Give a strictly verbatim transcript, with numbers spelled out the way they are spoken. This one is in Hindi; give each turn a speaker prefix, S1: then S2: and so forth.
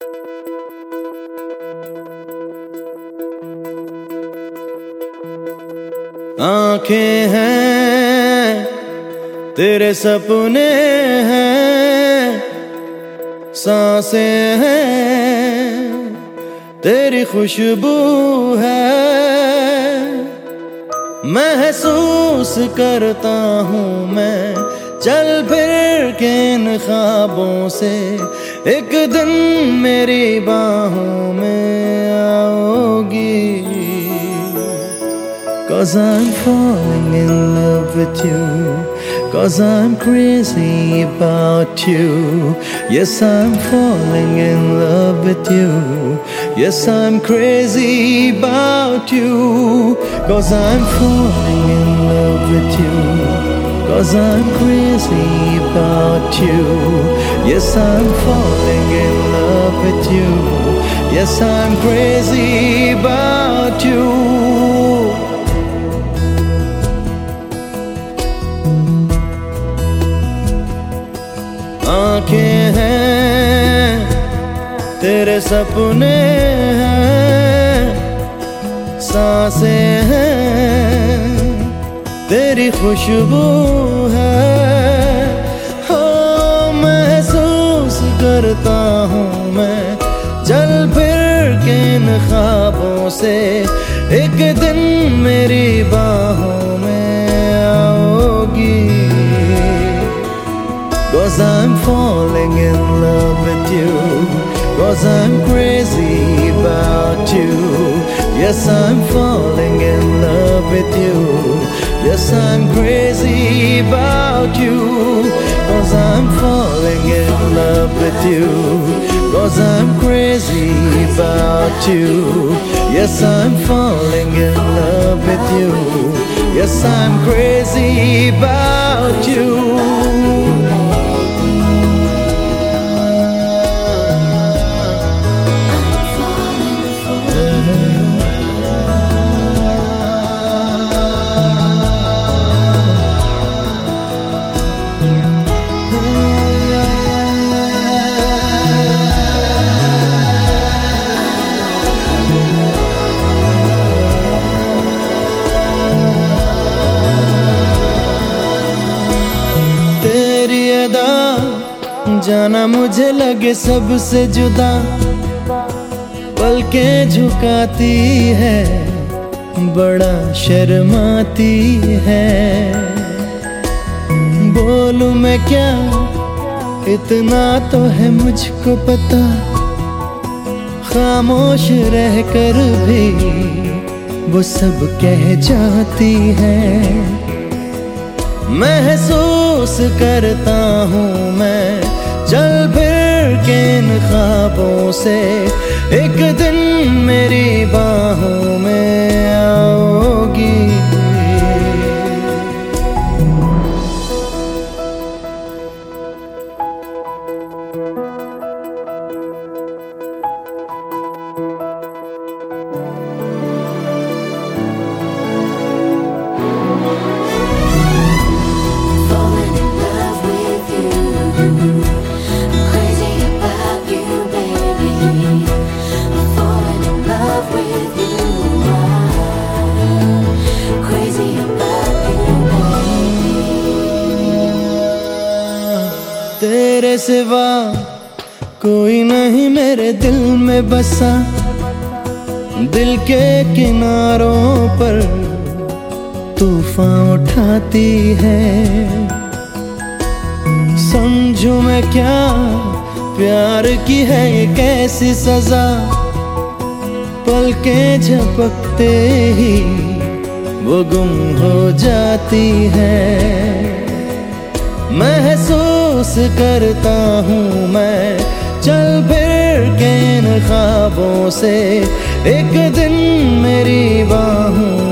S1: आंखें हैं तेरे सपने हैं, सांसें हैं तेरी खुशबू है। महसूस करता हूँ मैं चल फिर के इन ख्वाबों से, एक दिन मेरी बाहों में आओगी। Cause I'm falling in love with you, cause I'm crazy about you. Yes, I'm falling in love with you. Yes, I'm crazy about you. Cause I'm falling in love with you, cause I'm crazy about you. Yes, I'm falling in love with you. Yes, I'm crazy about you. आंखें हैं तेरे सपने हैं, सांसें हैं तेरी खुशबू है। हो महसूस करता हूँ मैं चल फिर के इन ख्वाबों से, एक दिन मेरी बाहों में आओगी। Cause I'm falling in love with you, cause I'm crazy about you. Yes, I'm falling in love with you. Yes, I'm crazy about you. Cause I'm falling in love with you, cause I'm crazy about you. Yes, I'm falling in love with you. Yes, I'm crazy about you. जाना मुझे लगे सबसे जुदा, पलकें झुकाती है बड़ा शर्माती है। बोलूं मैं क्या इतना तो है मुझको पता, खामोश रहकर भी वो सब कह जाती है। महसूस करता हूँ मैं चल फिर के इन ख्वाबों से, एक दिन मेरी बाहों में आओगी। तेरे सिवा कोई नहीं मेरे दिल में बसा, दिल के किनारों पर तूफान उठाती है। समझूं मैं क्या प्यार की है ये कैसी सजा, पलकें झपकते ही वो गुम हो जाती है। महसूस करता हूँ मैं चल फिर के इन ख्वाबों से, एक दिन मेरी बाहों